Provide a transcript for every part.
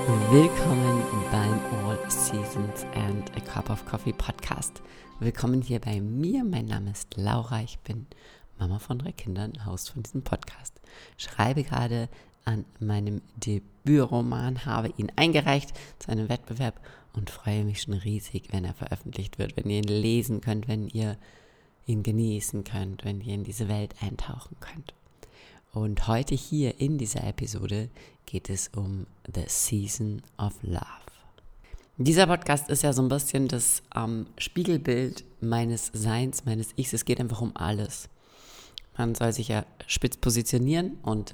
Willkommen beim All Seasons and a Cup of Coffee Podcast. Willkommen hier bei mir. Mein Name ist Laura. Ich bin Mama von 3 Kindern, Host von diesem Podcast. Schreibe gerade an meinem Debütroman, habe ihn eingereicht zu einem Wettbewerb und freue mich schon riesig, wenn er veröffentlicht wird, wenn ihr ihn lesen könnt, wenn ihr ihn genießen könnt, wenn ihr in diese Welt eintauchen könnt. Und heute hier in dieser Episode geht es um The Season of Love. Dieser Podcast ist ja so ein bisschen das Spiegelbild meines Seins, meines Ichs. Es geht einfach um alles. Man soll sich ja spitz positionieren und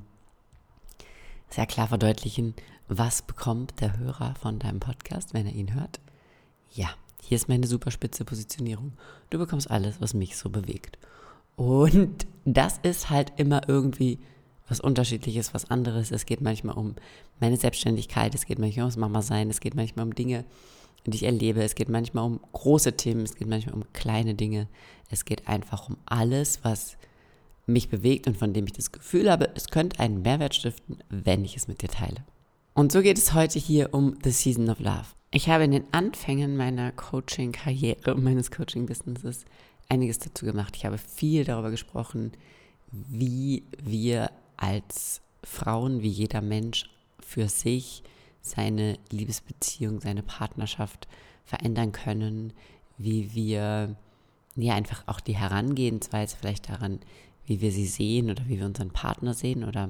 sehr klar verdeutlichen, was bekommt der Hörer von deinem Podcast, wenn er ihn hört. Ja, hier ist meine super spitze Positionierung. Du bekommst alles, was mich so bewegt. Und das ist halt immer irgendwie was Unterschiedliches, was anderes. Es geht manchmal um meine Selbstständigkeit, es geht manchmal ums Mama-Sein, es geht manchmal um Dinge, die ich erlebe, es geht manchmal um große Themen, es geht manchmal um kleine Dinge. Es geht einfach um alles, was mich bewegt und von dem ich das Gefühl habe, es könnte einen Mehrwert stiften, wenn ich es mit dir teile. Und so geht es heute hier um The Season of Love. Ich habe in den Anfängen meiner Coaching-Karriere, meines Coaching-Businesses einiges dazu gemacht. Ich habe viel darüber gesprochen, wie wir als Frauen, wie jeder Mensch für sich seine Liebesbeziehung, seine Partnerschaft verändern können, wie wir einfach auch die Herangehensweise vielleicht daran, wie wir sie sehen oder wie wir unseren Partner sehen oder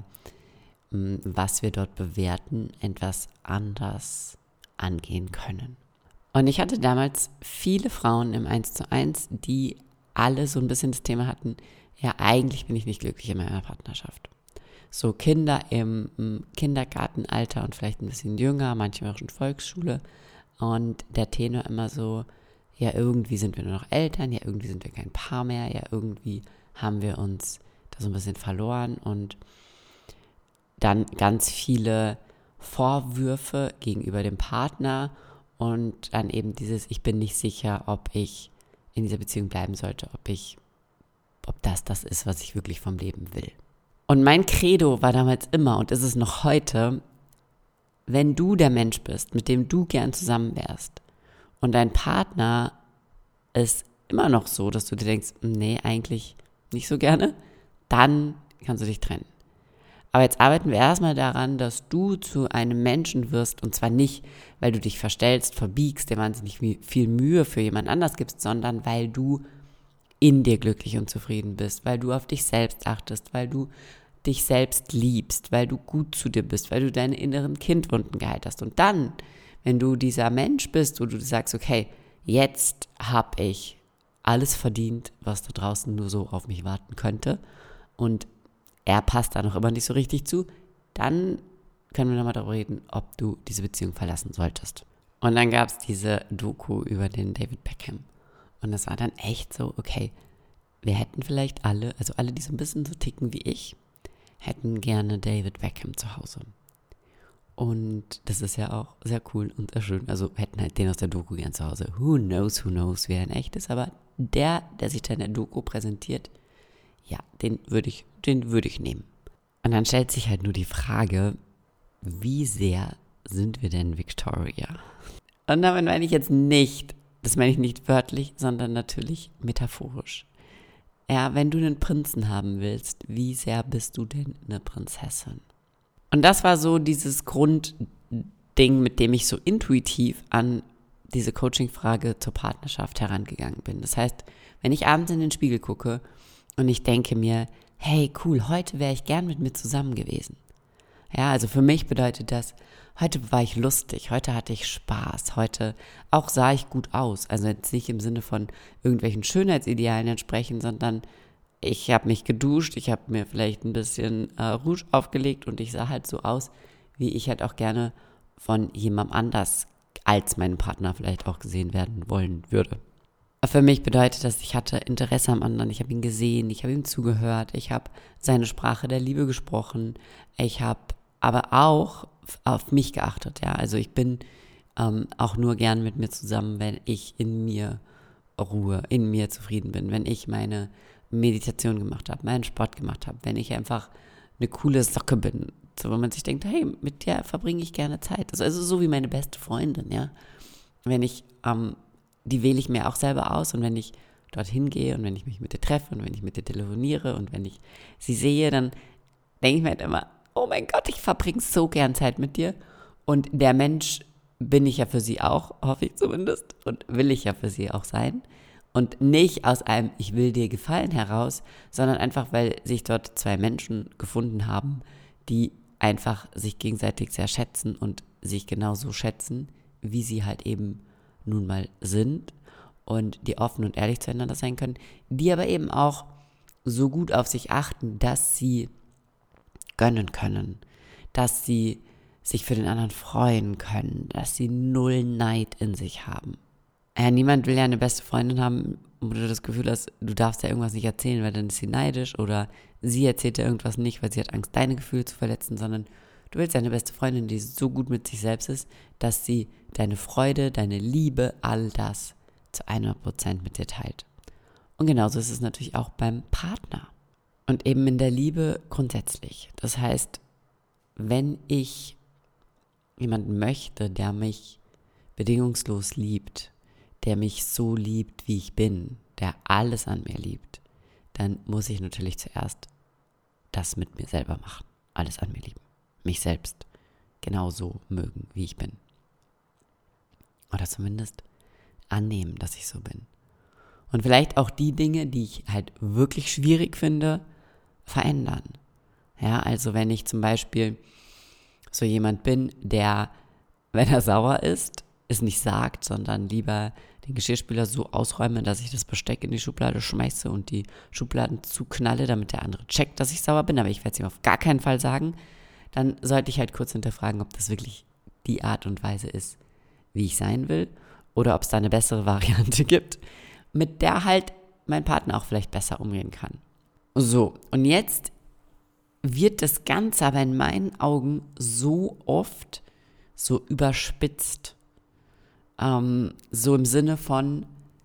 was wir dort bewerten, etwas anders angehen können. Und ich hatte damals viele Frauen im 1:1, die alle so ein bisschen das Thema hatten, ja, eigentlich bin ich nicht glücklich in meiner Partnerschaft. So Kinder im Kindergartenalter und vielleicht ein bisschen jünger, manchmal auch schon Volksschule. Und der Tenor immer so, ja, irgendwie sind wir nur noch Eltern, ja, irgendwie sind wir kein Paar mehr, ja, irgendwie haben wir uns da so ein bisschen verloren. Und dann ganz viele Vorwürfe gegenüber dem Partner und dann eben dieses, ich bin nicht sicher, ob ich in dieser Beziehung bleiben sollte, ob das ist, was ich wirklich vom Leben will. Und mein Credo war damals immer und ist es noch heute, wenn du der Mensch bist, mit dem du gern zusammen wärst und dein Partner ist immer noch so, dass du dir denkst, nee, eigentlich nicht so gerne, dann kannst du dich trennen. Aber jetzt arbeiten wir erstmal daran, dass du zu einem Menschen wirst und zwar nicht, weil du dich verstellst, verbiegst, dir wahnsinnig viel Mühe für jemand anders gibst, sondern weil du in dir glücklich und zufrieden bist, weil du auf dich selbst achtest, weil du dich selbst liebst, weil du gut zu dir bist, weil du deine inneren Kindwunden geheilt hast. Und dann, wenn du dieser Mensch bist, wo du sagst, okay, jetzt habe ich alles verdient, was da draußen nur so auf mich warten könnte und er passt da noch immer nicht so richtig zu, dann können wir nochmal darüber reden, ob du diese Beziehung verlassen solltest. Und dann gab es diese Doku über den David Beckham. Und das war dann echt so, okay, wir hätten vielleicht alle, also alle, die so ein bisschen so ticken wie ich, hätten gerne David Beckham zu Hause. Und das ist ja auch sehr cool und sehr schön. Also hätten halt den aus der Doku gern zu Hause. Who knows, wer ein echt ist. Aber der sich da in der Doku präsentiert, ja, den würde ich nehmen. Und dann stellt sich halt nur die Frage, wie sehr sind wir denn Victoria? Und damit meine ich jetzt nicht, das meine ich nicht wörtlich, sondern natürlich metaphorisch. Ja, wenn du einen Prinzen haben willst, wie sehr bist du denn eine Prinzessin? Und das war so dieses Grundding, mit dem ich so intuitiv an diese Coaching-Frage zur Partnerschaft herangegangen bin. Das heißt, wenn ich abends in den Spiegel gucke und ich denke mir, hey, cool, heute wäre ich gern mit mir zusammen gewesen. Ja, also für mich bedeutet das, heute war ich lustig, heute hatte ich Spaß, heute auch sah ich gut aus. Also jetzt nicht im Sinne von irgendwelchen Schönheitsidealen entsprechen, sondern ich habe mich geduscht, ich habe mir vielleicht ein bisschen Rouge aufgelegt und ich sah halt so aus, wie ich halt auch gerne von jemandem anders als meinem Partner vielleicht auch gesehen werden wollen würde. Für mich bedeutet das, ich hatte Interesse am anderen, ich habe ihn gesehen, ich habe ihm zugehört, ich habe seine Sprache der Liebe gesprochen, ich habe aber auch auf mich geachtet, ja, also ich bin auch nur gern mit mir zusammen, wenn ich in mir Ruhe, in mir zufrieden bin, wenn ich meine Meditation gemacht habe, meinen Sport gemacht habe, wenn ich einfach eine coole Socke bin, so, wo man sich denkt, hey, mit der verbringe ich gerne Zeit. Also so wie meine beste Freundin, ja. Wenn ich, die wähle ich mir auch selber aus und wenn ich dorthin gehe und wenn ich mich mit ihr treffe und wenn ich mit ihr telefoniere und wenn ich sie sehe, dann denke ich mir halt immer, oh mein Gott, ich verbringe so gern Zeit mit dir. Und der Mensch bin ich ja für sie auch, hoffe ich zumindest, und will ich ja für sie auch sein. Und nicht aus einem Ich will dir gefallen heraus, sondern einfach, weil sich dort zwei Menschen gefunden haben, die einfach sich gegenseitig sehr schätzen und sich genauso schätzen, wie sie halt eben nun mal sind und die offen und ehrlich zueinander sein können, die aber eben auch so gut auf sich achten, dass sie gönnen können, dass sie sich für den anderen freuen können, dass sie null Neid in sich haben. Ja, niemand will ja eine beste Freundin haben, wo du das Gefühl hast, du darfst ja irgendwas nicht erzählen, weil dann ist sie neidisch oder sie erzählt dir irgendwas nicht, weil sie hat Angst, deine Gefühle zu verletzen, sondern du willst ja eine beste Freundin, die so gut mit sich selbst ist, dass sie deine Freude, deine Liebe, all das zu 100% mit dir teilt. Und genauso ist es natürlich auch beim Partner. Und eben in der Liebe grundsätzlich. Das heißt, wenn ich jemanden möchte, der mich bedingungslos liebt, der mich so liebt, wie ich bin, der alles an mir liebt, dann muss ich natürlich zuerst das mit mir selber machen. Alles an mir lieben. Mich selbst genauso mögen, wie ich bin. Oder zumindest annehmen, dass ich so bin. Und vielleicht auch die Dinge, die ich halt wirklich schwierig finde, verändern. Ja, also wenn ich zum Beispiel so jemand bin, der, wenn er sauer ist, es nicht sagt, sondern lieber den Geschirrspüler so ausräume, dass ich das Besteck in die Schublade schmeiße und die Schubladen zuknalle, damit der andere checkt, dass ich sauer bin, aber ich werde es ihm auf gar keinen Fall sagen, dann sollte ich halt kurz hinterfragen, ob das wirklich die Art und Weise ist, wie ich sein will, oder ob es da eine bessere Variante gibt, mit der halt mein Partner auch vielleicht besser umgehen kann. So, und jetzt wird das Ganze aber in meinen Augen so oft so überspitzt. So im Sinne von,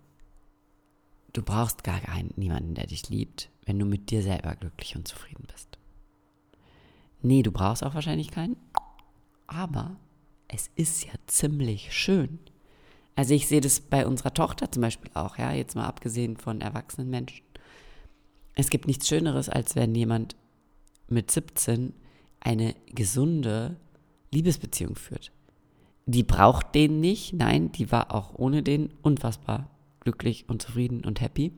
du brauchst gar niemanden, der dich liebt, wenn du mit dir selber glücklich und zufrieden bist. Nee, du brauchst auch wahrscheinlich keinen, aber es ist ja ziemlich schön. Also ich sehe das bei unserer Tochter zum Beispiel auch, ja, jetzt mal abgesehen von erwachsenen Menschen. Es gibt nichts Schöneres, als wenn jemand mit 17 eine gesunde Liebesbeziehung führt. Die braucht den nicht, nein, die war auch ohne den unfassbar glücklich und zufrieden und happy.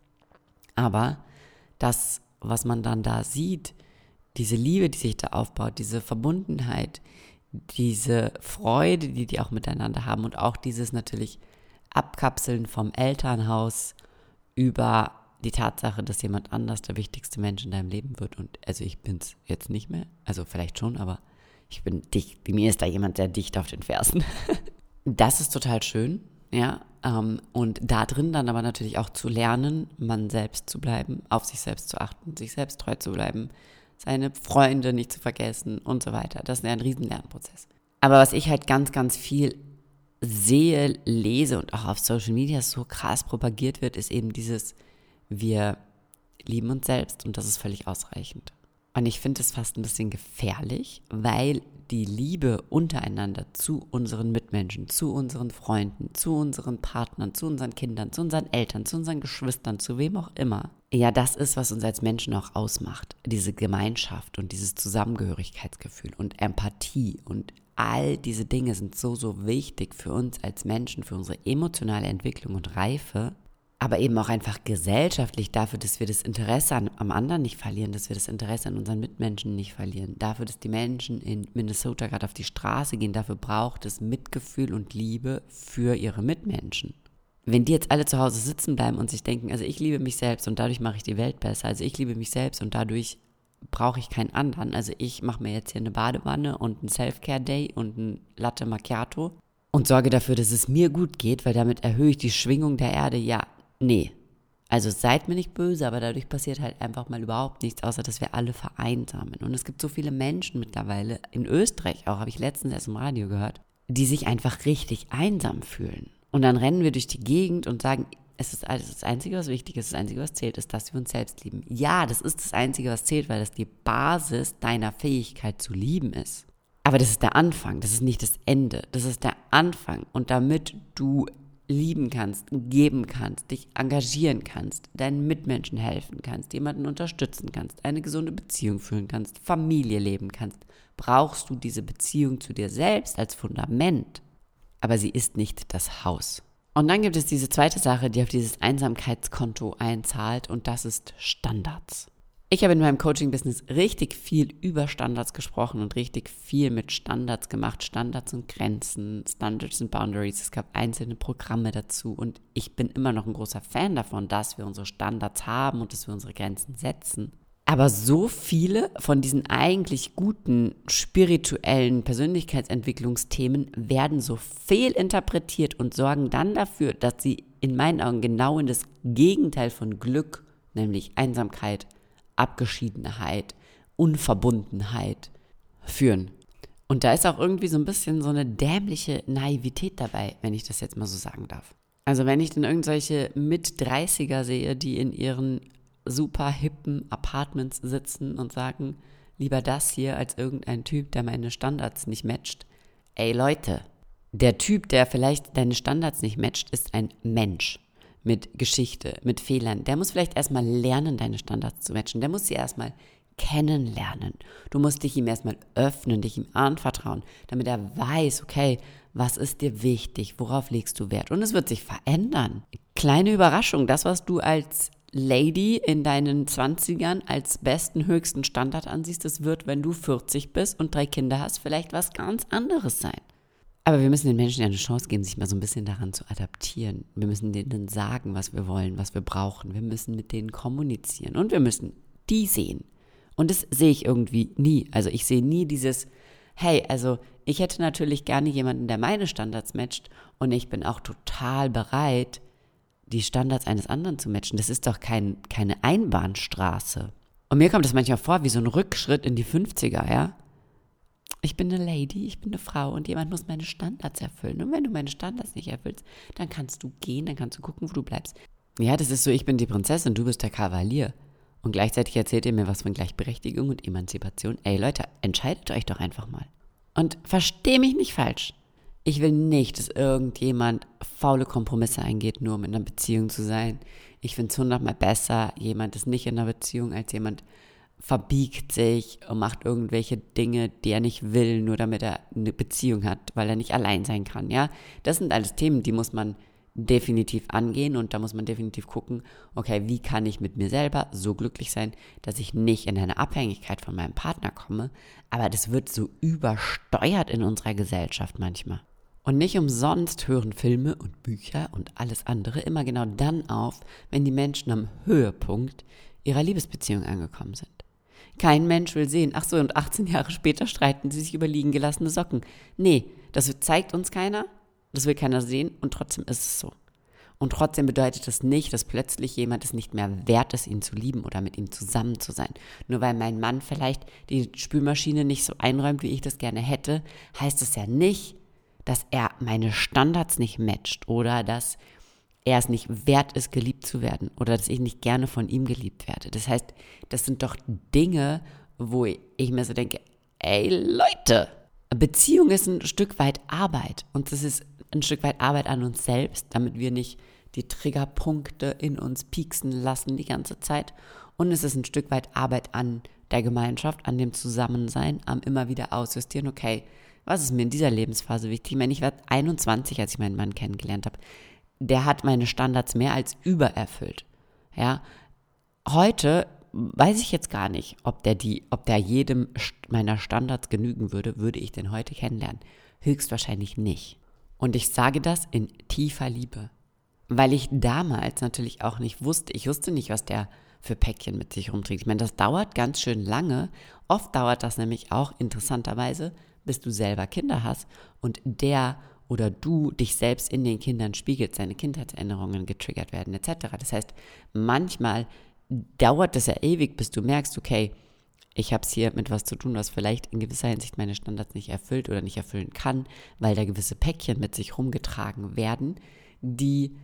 Aber das, was man dann da sieht, diese Liebe, die sich da aufbaut, diese Verbundenheit, diese Freude, die die auch miteinander haben und auch dieses natürlich Abkapseln vom Elternhaus über die Tatsache, dass jemand anders der wichtigste Mensch in deinem Leben wird. Und also ich bin's jetzt nicht mehr, also vielleicht schon, aber ich bin dicht, mir ist da jemand sehr dicht auf den Fersen. Das ist total schön, ja, und da drin dann aber natürlich auch zu lernen, man selbst zu bleiben, auf sich selbst zu achten, sich selbst treu zu bleiben, seine Freunde nicht zu vergessen und so weiter. Das ist ein riesen Lernprozess. Aber was ich halt ganz, ganz viel sehe, lese und auch auf Social Media so krass propagiert wird, ist eben dieses, wir lieben uns selbst und das ist völlig ausreichend. Und ich finde es fast ein bisschen gefährlich, weil die Liebe untereinander zu unseren Mitmenschen, zu unseren Freunden, zu unseren Partnern, zu unseren Kindern, zu unseren Eltern, zu unseren Geschwistern, zu wem auch immer, ja, das ist, was uns als Menschen auch ausmacht. Diese Gemeinschaft und dieses Zusammengehörigkeitsgefühl und Empathie und all diese Dinge sind so, so wichtig für uns als Menschen, für unsere emotionale Entwicklung und Reife, aber eben auch einfach gesellschaftlich dafür, dass wir das Interesse am anderen nicht verlieren, dass wir das Interesse an unseren Mitmenschen nicht verlieren, dafür, dass die Menschen in Minnesota gerade auf die Straße gehen, dafür braucht es Mitgefühl und Liebe für ihre Mitmenschen. Wenn die jetzt alle zu Hause sitzen bleiben und sich denken, also ich liebe mich selbst und dadurch mache ich die Welt besser, also ich liebe mich selbst und dadurch brauche ich keinen anderen, also ich mache mir jetzt hier eine Badewanne und einen Self-Care-Day und ein Latte Macchiato und sorge dafür, dass es mir gut geht, weil damit erhöhe ich die Schwingung der Erde, ja, nee. Also seid mir nicht böse, aber dadurch passiert halt einfach mal überhaupt nichts, außer dass wir alle vereinsamen. Und es gibt so viele Menschen mittlerweile, in Österreich auch, habe ich letztens erst im Radio gehört, die sich einfach richtig einsam fühlen. Und dann rennen wir durch die Gegend und sagen, es ist alles das Einzige, was wichtig ist, das Einzige, was zählt, ist, dass wir uns selbst lieben. Ja, das ist das Einzige, was zählt, weil das die Basis deiner Fähigkeit zu lieben ist. Aber das ist der Anfang, das ist nicht das Ende, das ist der Anfang. Und damit du lieben kannst, geben kannst, dich engagieren kannst, deinen Mitmenschen helfen kannst, jemanden unterstützen kannst, eine gesunde Beziehung führen kannst, Familie leben kannst, brauchst du diese Beziehung zu dir selbst als Fundament. Aber sie ist nicht das Haus. Und dann gibt es diese zweite Sache, die auf dieses Einsamkeitskonto einzahlt, und das ist Standards. Ich habe in meinem Coaching-Business richtig viel über Standards gesprochen und richtig viel mit Standards gemacht. Standards und Grenzen, Standards und Boundaries. Es gab einzelne Programme dazu und ich bin immer noch ein großer Fan davon, dass wir unsere Standards haben und dass wir unsere Grenzen setzen. Aber so viele von diesen eigentlich guten spirituellen Persönlichkeitsentwicklungsthemen werden so fehlinterpretiert und sorgen dann dafür, dass sie in meinen Augen genau in das Gegenteil von Glück, nämlich Einsamkeit, Abgeschiedenheit, Unverbundenheit führen. Und da ist auch irgendwie so ein bisschen so eine dämliche Naivität dabei, wenn ich das jetzt mal so sagen darf. Also wenn ich dann irgendwelche Mit-30er sehe, die in ihren super hippen Apartments sitzen und sagen, lieber das hier als irgendein Typ, der meine Standards nicht matcht. Ey Leute, der Typ, der vielleicht deine Standards nicht matcht, ist ein Mensch. Mit Geschichte, mit Fehlern. Der muss vielleicht erstmal lernen, deine Standards zu matchen. Der muss sie erstmal kennenlernen. Du musst dich ihm erstmal öffnen, dich ihm anvertrauen, damit er weiß, okay, was ist dir wichtig, worauf legst du Wert? Und es wird sich verändern. Kleine Überraschung, das, was du als Lady in deinen 20ern als besten, höchsten Standard ansiehst, das wird, wenn du 40 bist und 3 Kinder hast, vielleicht was ganz anderes sein. Aber wir müssen den Menschen ja eine Chance geben, sich mal so ein bisschen daran zu adaptieren. Wir müssen denen sagen, was wir wollen, was wir brauchen. Wir müssen mit denen kommunizieren und wir müssen die sehen. Und das sehe ich irgendwie nie. Also ich sehe nie dieses, hey, also ich hätte natürlich gerne jemanden, der meine Standards matcht und ich bin auch total bereit, die Standards eines anderen zu matchen. Das ist doch keine Einbahnstraße. Und mir kommt das manchmal vor wie so ein Rückschritt in die 50er, ja? Ich bin eine Lady, ich bin eine Frau und jemand muss meine Standards erfüllen. Und wenn du meine Standards nicht erfüllst, dann kannst du gehen, dann kannst du gucken, wo du bleibst. Ja, das ist so, ich bin die Prinzessin, du bist der Kavalier. Und gleichzeitig erzählt ihr mir was von Gleichberechtigung und Emanzipation. Ey Leute, entscheidet euch doch einfach mal. Und versteh mich nicht falsch. Ich will nicht, dass irgendjemand faule Kompromisse eingeht, nur um in einer Beziehung zu sein. Ich finde es 100-mal besser, jemand ist nicht in einer Beziehung, als jemand verbiegt sich und macht irgendwelche Dinge, die er nicht will, nur damit er eine Beziehung hat, weil er nicht allein sein kann, ja. Das sind alles Themen, die muss man definitiv angehen und da muss man definitiv gucken, okay, wie kann ich mit mir selber so glücklich sein, dass ich nicht in eine Abhängigkeit von meinem Partner komme, aber das wird so übersteuert in unserer Gesellschaft manchmal. Und nicht umsonst hören Filme und Bücher und alles andere immer genau dann auf, wenn die Menschen am Höhepunkt ihrer Liebesbeziehung angekommen sind. Kein Mensch will sehen, ach so, und 18 Jahre später streiten sie sich über liegen gelassene Socken. Nee, das zeigt uns keiner, das will keiner sehen und trotzdem ist es so. Und trotzdem bedeutet das nicht, dass plötzlich jemand es nicht mehr wert ist, ihn zu lieben oder mit ihm zusammen zu sein. Nur weil mein Mann vielleicht die Spülmaschine nicht so einräumt, wie ich das gerne hätte, heißt es ja nicht, dass er meine Standards nicht matcht oder dass er es nicht wert ist, geliebt zu werden oder dass ich nicht gerne von ihm geliebt werde. Das heißt, das sind doch Dinge, wo ich mir so denke, ey Leute, Beziehung ist ein Stück weit Arbeit und das ist ein Stück weit Arbeit an uns selbst, damit wir nicht die Triggerpunkte in uns pieksen lassen die ganze Zeit und es ist ein Stück weit Arbeit an der Gemeinschaft, an dem Zusammensein, am immer wieder ausjustieren, okay, was ist mir in dieser Lebensphase wichtig? Ich meine, ich war 21, als ich meinen Mann kennengelernt habe. Der hat meine Standards mehr als übererfüllt. Ja, heute weiß ich jetzt gar nicht, ob der jedem meiner Standards genügen würde ich den heute kennenlernen. Höchstwahrscheinlich nicht. Und ich sage das in tiefer Liebe, weil ich damals natürlich auch nicht wusste, ich wusste nicht, was der für Päckchen mit sich rumträgt. Ich meine, das dauert ganz schön lange. Oft dauert das nämlich auch interessanterweise, bis du selber Kinder hast und der oder du dich selbst in den Kindern spiegelt, seine Kindheitserinnerungen getriggert werden etc. Das heißt, manchmal dauert es ja ewig, bis du merkst, okay, ich habe es hier mit was zu tun, was vielleicht in gewisser Hinsicht meine Standards nicht erfüllt oder nicht erfüllen kann, weil da gewisse Päckchen mit sich rumgetragen werden, die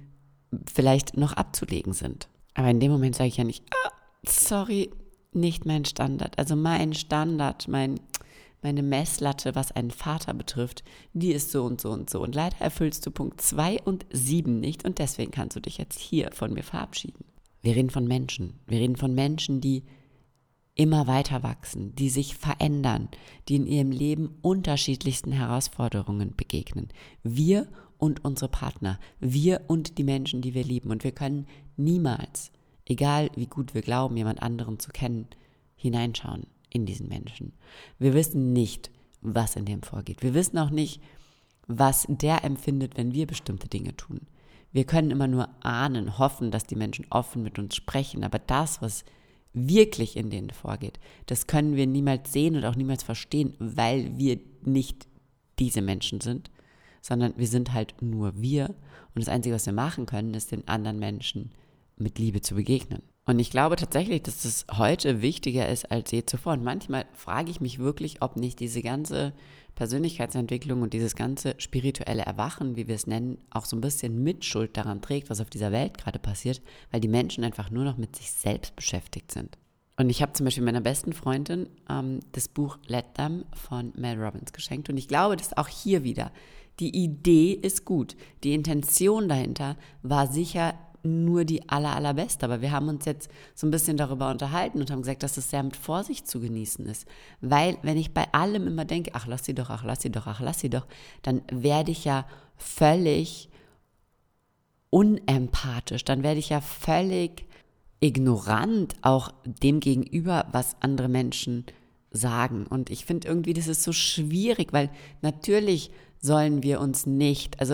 vielleicht noch abzulegen sind. Aber in dem Moment sage ich ja nicht, sorry, nicht mein Standard. Also mein Standard, meine Messlatte, was einen Vater betrifft, die ist so und so und so. Und leider erfüllst du Punkt 2 und 7 nicht und deswegen kannst du dich jetzt hier von mir verabschieden. Wir reden von Menschen. Wir reden von Menschen, die immer weiter wachsen, die sich verändern, die in ihrem Leben unterschiedlichsten Herausforderungen begegnen. Wir und unsere Partner, wir und die Menschen, die wir lieben. Und wir können niemals, egal wie gut wir glauben, jemand anderen zu kennen, hineinschauen in diesen Menschen. Wir wissen nicht, was in dem vorgeht. Wir wissen auch nicht, was der empfindet, wenn wir bestimmte Dinge tun. Wir können immer nur ahnen, hoffen, dass die Menschen offen mit uns sprechen, aber das, was wirklich in denen vorgeht, das können wir niemals sehen und auch niemals verstehen, weil wir nicht diese Menschen sind, sondern wir sind halt nur wir und das Einzige, was wir machen können, ist den anderen Menschen mit Liebe zu begegnen. Und ich glaube tatsächlich, dass das heute wichtiger ist als je zuvor. Und manchmal frage ich mich wirklich, ob nicht diese ganze Persönlichkeitsentwicklung und dieses ganze spirituelle Erwachen, wie wir es nennen, auch so ein bisschen Mitschuld daran trägt, was auf dieser Welt gerade passiert, weil die Menschen einfach nur noch mit sich selbst beschäftigt sind. Und ich habe zum Beispiel meiner besten Freundin das Buch Let Them von Mel Robbins geschenkt. Und ich glaube, dass auch hier wieder die Idee ist gut. Die Intention dahinter war sicher nur die allerbeste. Aber wir haben uns jetzt so ein bisschen darüber unterhalten und haben gesagt, dass es sehr mit Vorsicht zu genießen ist. Weil, wenn ich bei allem immer denke, ach, lass sie doch, ach, lass sie doch, ach, lass sie doch, dann werde ich ja völlig unempathisch, dann werde ich ja völlig ignorant auch dem gegenüber, was andere Menschen sagen. Und ich finde irgendwie, das ist so schwierig, weil natürlich sollen wir uns nicht, also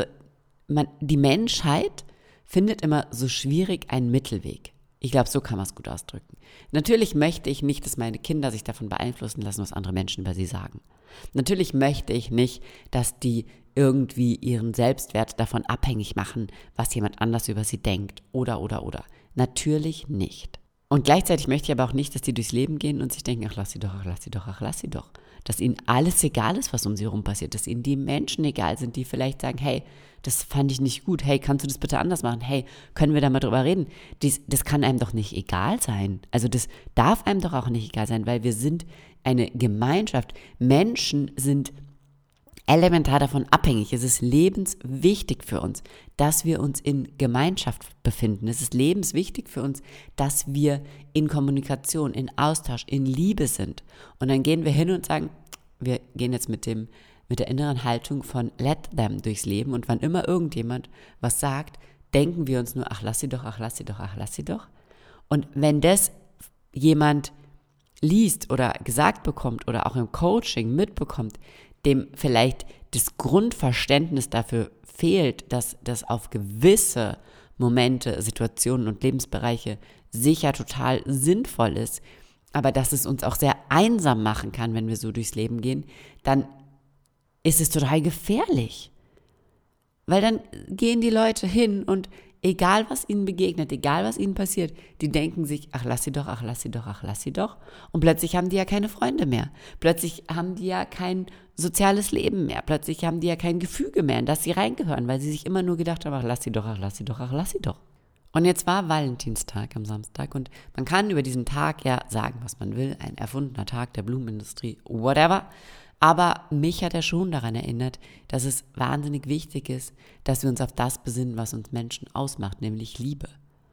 die Menschheit findet immer so schwierig einen Mittelweg. Ich glaube, so kann man es gut ausdrücken. Natürlich möchte ich nicht, dass meine Kinder sich davon beeinflussen lassen, was andere Menschen über sie sagen. Natürlich möchte ich nicht, dass die irgendwie ihren Selbstwert davon abhängig machen, was jemand anders über sie denkt. Oder. Natürlich nicht. Und gleichzeitig möchte ich aber auch nicht, dass die durchs Leben gehen und sich denken, ach, lass sie doch, ach, lass sie doch, ach, lass sie doch. Dass ihnen alles egal ist, was um sie herum passiert. Dass ihnen die Menschen egal sind, die vielleicht sagen, hey, das fand ich nicht gut. Hey, kannst du das bitte anders machen? Hey, können wir da mal drüber reden? Das kann einem doch nicht egal sein. Also das darf einem doch auch nicht egal sein, weil wir sind eine Gemeinschaft. Menschen sind elementar davon abhängig. Es ist lebenswichtig für uns, dass wir uns in Gemeinschaft befinden. Es ist lebenswichtig für uns, dass wir in Kommunikation, in Austausch, in Liebe sind. Und dann gehen wir hin und sagen, wir gehen jetzt mit der inneren Haltung von let them durchs Leben und wann immer irgendjemand was sagt, denken wir uns nur, ach, lass sie doch, ach, lass sie doch, ach, lass sie doch. Und wenn das jemand liest oder gesagt bekommt oder auch im Coaching mitbekommt, dem vielleicht das Grundverständnis dafür fehlt, dass das auf gewisse Momente, Situationen und Lebensbereiche sicher total sinnvoll ist, aber dass es uns auch sehr einsam machen kann, wenn wir so durchs Leben gehen, dann ist es total gefährlich. Weil dann gehen die Leute hin und egal was ihnen begegnet, egal was ihnen passiert, die denken sich, ach lass sie doch, ach lass sie doch, ach lass sie doch. Und plötzlich haben die ja keine Freunde mehr. Plötzlich haben die ja kein soziales Leben mehr. Plötzlich haben die ja kein Gefüge mehr, in das sie reingehören, weil sie sich immer nur gedacht haben, ach lass sie doch, ach lass sie doch, ach lass sie doch. Und jetzt war Valentinstag am Samstag und man kann über diesen Tag ja sagen, was man will, ein erfundener Tag der Blumenindustrie, whatever. Aber mich hat er schon daran erinnert, dass es wahnsinnig wichtig ist, dass wir uns auf das besinnen, was uns Menschen ausmacht, nämlich Liebe.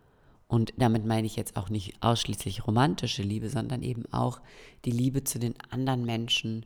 Und damit meine ich jetzt auch nicht ausschließlich romantische Liebe, sondern eben auch die Liebe zu den anderen Menschen,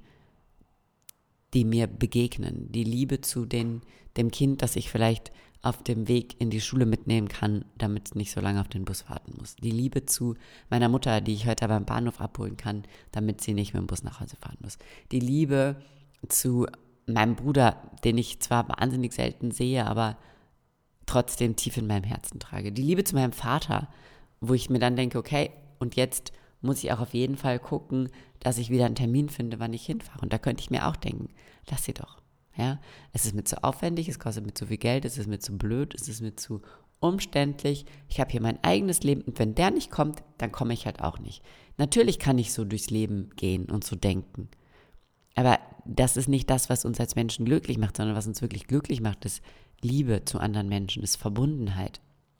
die mir begegnen. Die Liebe zu dem Kind, das ich vielleicht auf dem Weg in die Schule mitnehmen kann, damit es nicht so lange auf den Bus warten muss. Die Liebe zu meiner Mutter, die ich heute beim Bahnhof abholen kann, damit sie nicht mit dem Bus nach Hause fahren muss. Die Liebe zu meinem Bruder, den ich zwar wahnsinnig selten sehe, aber trotzdem tief in meinem Herzen trage. Die Liebe zu meinem Vater, wo ich mir dann denke, okay, und jetzt muss ich auch auf jeden Fall gucken, dass ich wieder einen Termin finde, wann ich hinfahre. Und da könnte ich mir auch denken, lass sie doch. Ja, es ist mir zu aufwendig, es kostet mir zu viel Geld, es ist mir zu blöd, es ist mir zu umständlich. Ich habe hier mein eigenes Leben und wenn der nicht kommt, dann komme ich halt auch nicht. Natürlich kann ich so durchs Leben gehen und so denken. Aber das ist nicht das, was uns als Menschen glücklich macht, sondern was uns wirklich glücklich macht, ist Liebe zu anderen Menschen, ist Verbundenheit.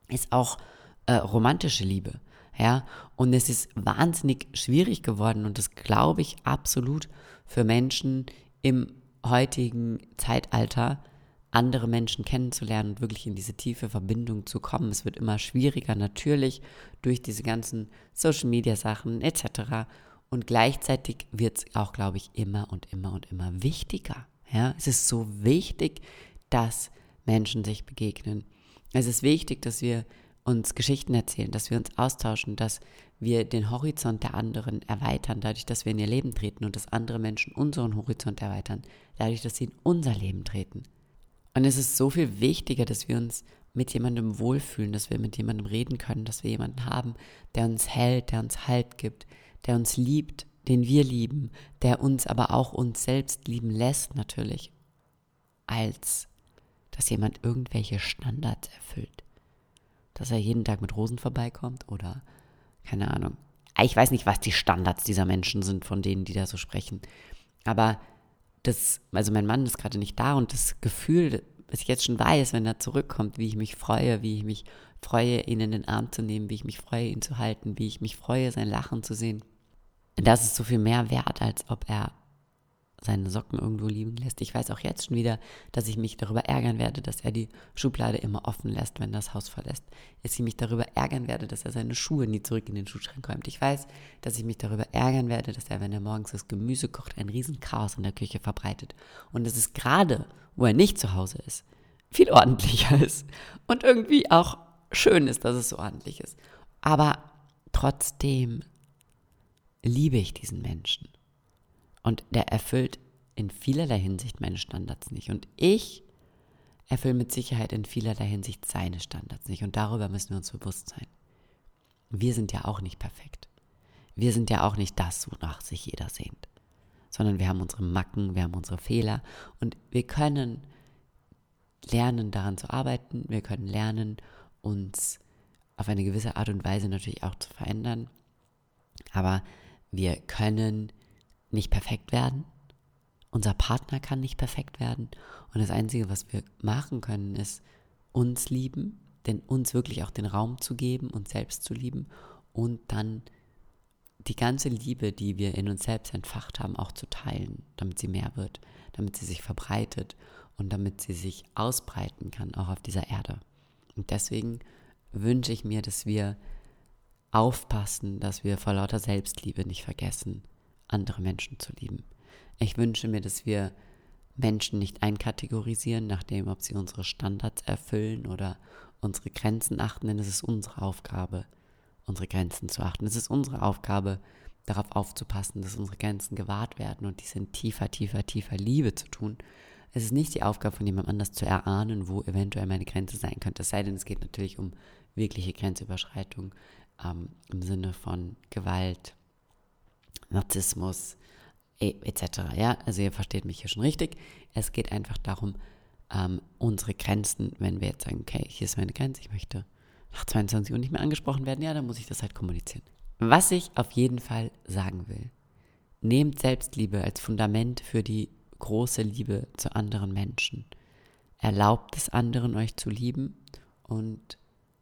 ist auch romantische Liebe. Ja, und es ist wahnsinnig schwierig geworden und das glaube ich absolut für Menschen im heutigen Zeitalter, andere Menschen kennenzulernen und wirklich in diese tiefe Verbindung zu kommen. Es wird immer schwieriger, natürlich, durch diese ganzen Social-Media-Sachen etc. Und gleichzeitig wird es auch, glaube ich, immer und immer und immer wichtiger. Ja? Es ist so wichtig, dass Menschen sich begegnen. Es ist wichtig, dass wir uns Geschichten erzählen, dass wir uns austauschen, dass wir den Horizont der anderen erweitern, dadurch, dass wir in ihr Leben treten und dass andere Menschen unseren Horizont erweitern, dadurch, dass sie in unser Leben treten. Und es ist so viel wichtiger, dass wir uns mit jemandem wohlfühlen, dass wir mit jemandem reden können, dass wir jemanden haben, der uns hält, der uns Halt gibt, der uns liebt, den wir lieben, der uns aber auch uns selbst lieben lässt natürlich, als dass jemand irgendwelche Standards erfüllt. Dass er jeden Tag mit Rosen vorbeikommt oder, keine Ahnung. Ich weiß nicht, was die Standards dieser Menschen sind, von denen, die da so sprechen. Aber also mein Mann ist gerade nicht da und das Gefühl, was ich jetzt schon weiß, wenn er zurückkommt, wie ich mich freue, ihn in den Arm zu nehmen, wie ich mich freue, ihn zu halten, wie ich mich freue, sein Lachen zu sehen. Das ist so viel mehr wert, als ob er seine Socken irgendwo liegen lässt. Ich weiß auch jetzt schon wieder, dass ich mich darüber ärgern werde, dass er die Schublade immer offen lässt, wenn er das Haus verlässt. Dass ich mich darüber ärgern werde, dass er seine Schuhe nie zurück in den Schuhschrank räumt. Ich weiß, dass ich mich darüber ärgern werde, dass er, wenn er morgens das Gemüse kocht, ein riesen Chaos in der Küche verbreitet. Und es ist gerade, wo er nicht zu Hause ist, viel ordentlicher ist. Und irgendwie auch schön ist, dass es so ordentlich ist. Aber trotzdem liebe ich diesen Menschen. Und der erfüllt in vielerlei Hinsicht meine Standards nicht. Und ich erfülle mit Sicherheit in vielerlei Hinsicht seine Standards nicht. Und darüber müssen wir uns bewusst sein. Wir sind ja auch nicht perfekt. Wir sind ja auch nicht das, wonach sich jeder sehnt. Sondern wir haben unsere Macken, wir haben unsere Fehler. Und wir können lernen, daran zu arbeiten. Wir können lernen, uns auf eine gewisse Art und Weise natürlich auch zu verändern. Aber wir können nicht perfekt werden. Unser Partner kann nicht perfekt werden. Und das Einzige, was wir machen können, ist uns lieben, denn uns wirklich auch den Raum zu geben, uns selbst zu lieben und dann die ganze Liebe, die wir in uns selbst entfacht haben, auch zu teilen, damit sie mehr wird, damit sie sich verbreitet und damit sie sich ausbreiten kann, auch auf dieser Erde. Und deswegen wünsche ich mir, dass wir aufpassen, dass wir vor lauter Selbstliebe nicht vergessen, andere Menschen zu lieben. Ich wünsche mir, dass wir Menschen nicht einkategorisieren, nach dem, ob sie unsere Standards erfüllen oder unsere Grenzen achten, denn es ist unsere Aufgabe, unsere Grenzen zu achten. Es ist unsere Aufgabe, darauf aufzupassen, dass unsere Grenzen gewahrt werden und dies in tiefer, tiefer, tiefer Liebe zu tun. Es ist nicht die Aufgabe von jemand anders zu erahnen, wo eventuell meine Grenze sein könnte. Es sei denn, es geht natürlich um wirkliche Grenzüberschreitung im Sinne von Gewalt, Narzissmus, etc. Ja, also ihr versteht mich hier schon richtig. Es geht einfach darum, unsere Grenzen, wenn wir jetzt sagen, okay, hier ist meine Grenze, ich möchte nach 22 Uhr nicht mehr angesprochen werden, ja, dann muss ich das halt kommunizieren. Was ich auf jeden Fall sagen will, nehmt Selbstliebe als Fundament für die große Liebe zu anderen Menschen. Erlaubt es anderen, euch zu lieben und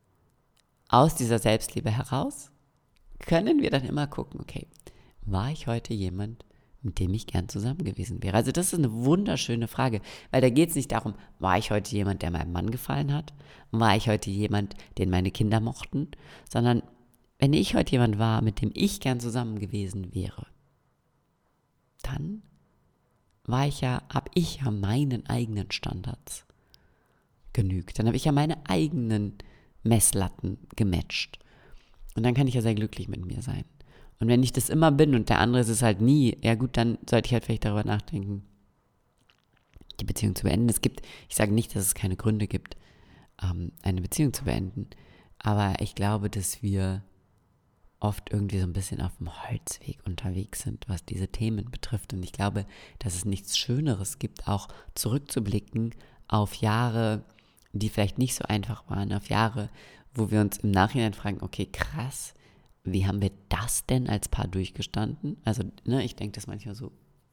aus dieser Selbstliebe heraus können wir dann immer gucken, okay, war ich heute jemand, mit dem ich gern zusammen gewesen wäre? Also das ist eine wunderschöne Frage, weil da geht es nicht darum, war ich heute jemand, der meinem Mann gefallen hat? War ich heute jemand, den meine Kinder mochten? Sondern wenn ich heute jemand war, mit dem ich gern zusammen gewesen wäre, dann habe ich ja meinen eigenen Standards genügt. Dann habe ich ja meine eigenen Messlatten gematcht. Und dann kann ich ja sehr glücklich mit mir sein. Und wenn ich das immer bin und der andere ist es halt nie, ja gut, dann sollte ich halt vielleicht darüber nachdenken, die Beziehung zu beenden. Ich sage nicht, dass es keine Gründe gibt, eine Beziehung zu beenden, aber ich glaube, dass wir oft irgendwie so ein bisschen auf dem Holzweg unterwegs sind, was diese Themen betrifft. Und ich glaube, dass es nichts Schöneres gibt, auch zurückzublicken auf Jahre, die vielleicht nicht so einfach waren, auf Jahre, wo wir uns im Nachhinein fragen, okay, krass, wie haben wir das denn als Paar durchgestanden? Also, ich denke das manchmal so,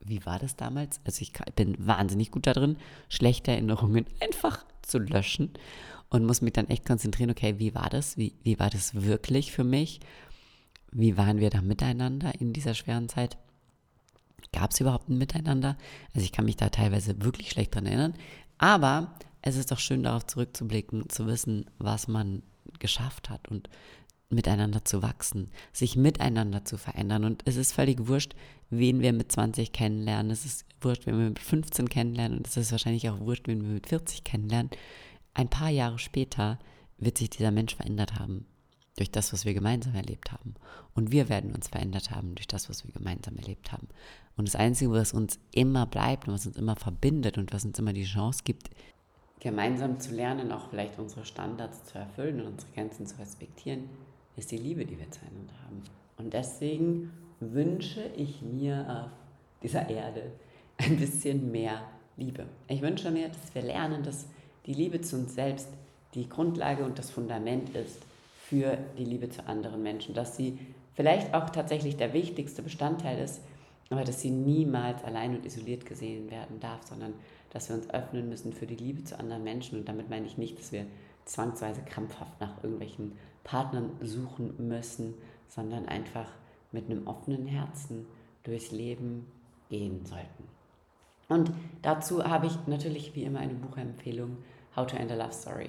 wie war das damals? Also ich bin wahnsinnig gut da drin, schlechte Erinnerungen einfach zu löschen und muss mich dann echt konzentrieren, okay, wie war das? Wie war das wirklich für mich? Wie waren wir da miteinander in dieser schweren Zeit? Gab es überhaupt ein Miteinander? Also ich kann mich da teilweise wirklich schlecht dran erinnern, aber es ist doch schön, darauf zurückzublicken, zu wissen, was man geschafft hat und miteinander zu wachsen, sich miteinander zu verändern. Und es ist völlig wurscht, wen wir mit 20 kennenlernen. Es ist wurscht, wen wir mit 15 kennenlernen. Und es ist wahrscheinlich auch wurscht, wen wir mit 40 kennenlernen. Ein paar Jahre später wird sich dieser Mensch verändert haben durch das, was wir gemeinsam erlebt haben. Und wir werden uns verändert haben durch das, was wir gemeinsam erlebt haben. Und das Einzige, was uns immer bleibt und was uns immer verbindet und was uns immer die Chance gibt, gemeinsam zu lernen, auch vielleicht unsere Standards zu erfüllen und unsere Grenzen zu respektieren, ist die Liebe, die wir zueinander haben. Und deswegen wünsche ich mir auf dieser Erde ein bisschen mehr Liebe. Ich wünsche mir, dass wir lernen, dass die Liebe zu uns selbst die Grundlage und das Fundament ist für die Liebe zu anderen Menschen. Dass sie vielleicht auch tatsächlich der wichtigste Bestandteil ist, aber dass sie niemals allein und isoliert gesehen werden darf, sondern dass wir uns öffnen müssen für die Liebe zu anderen Menschen. Und damit meine ich nicht, dass wir zwangsweise krampfhaft nach irgendwelchen Partnern suchen müssen, sondern einfach mit einem offenen Herzen durchs Leben gehen sollten. Und dazu habe ich natürlich wie immer eine Buchempfehlung, How to End a Love Story.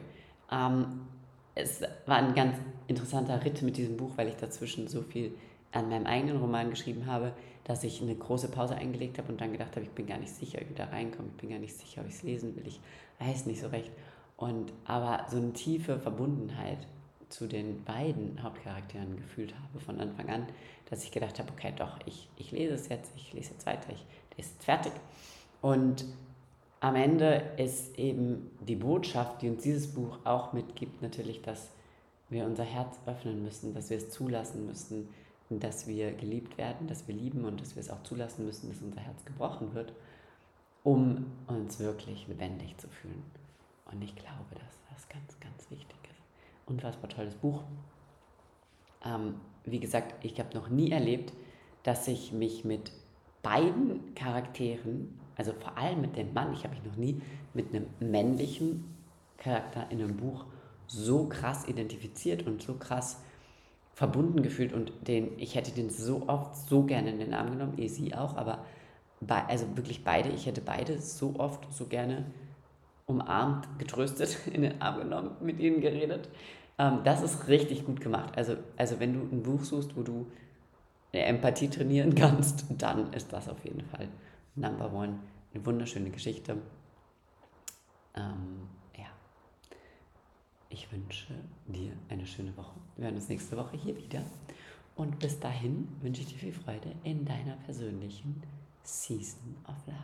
Es war ein ganz interessanter Ritt mit diesem Buch, weil ich dazwischen so viel an meinem eigenen Roman geschrieben habe, dass ich eine große Pause eingelegt habe und dann gedacht habe, ich bin gar nicht sicher, ob ich da reinkomme, ich bin gar nicht sicher, ob ich es lesen will, ich weiß nicht so recht. Aber so eine tiefe Verbundenheit zu den beiden Hauptcharakteren gefühlt habe von Anfang an, dass ich gedacht habe, okay, doch, ich lese es jetzt, ich lese jetzt weiter, ich lese jetzt fertig. Und am Ende ist eben die Botschaft, die uns dieses Buch auch mitgibt, natürlich, dass wir unser Herz öffnen müssen, dass wir es zulassen müssen, dass wir geliebt werden, dass wir lieben und dass wir es auch zulassen müssen, dass unser Herz gebrochen wird, um uns wirklich lebendig zu fühlen. Und ich glaube, dass das ganz, ganz wichtig ist. Unfassbar tolles Buch. Wie gesagt, ich habe noch nie erlebt, dass ich mich mit beiden Charakteren, also vor allem mit dem Mann, ich habe mich noch nie mit einem männlichen Charakter in einem Buch so krass identifiziert und so krass verbunden gefühlt und ich hätte den so oft so gerne in den Arm genommen, sie auch, aber also wirklich beide, ich hätte beide so oft so gerne umarmt, getröstet, in den Arm genommen, mit ihnen geredet. Das ist richtig gut gemacht. Also wenn du ein Buch suchst, wo du Empathie trainieren kannst, dann ist das auf jeden Fall Number One. Eine wunderschöne Geschichte. Ja, ich wünsche dir eine schöne Woche. Wir hören uns nächste Woche hier wieder. Und bis dahin wünsche ich dir viel Freude in deiner persönlichen Season of Love.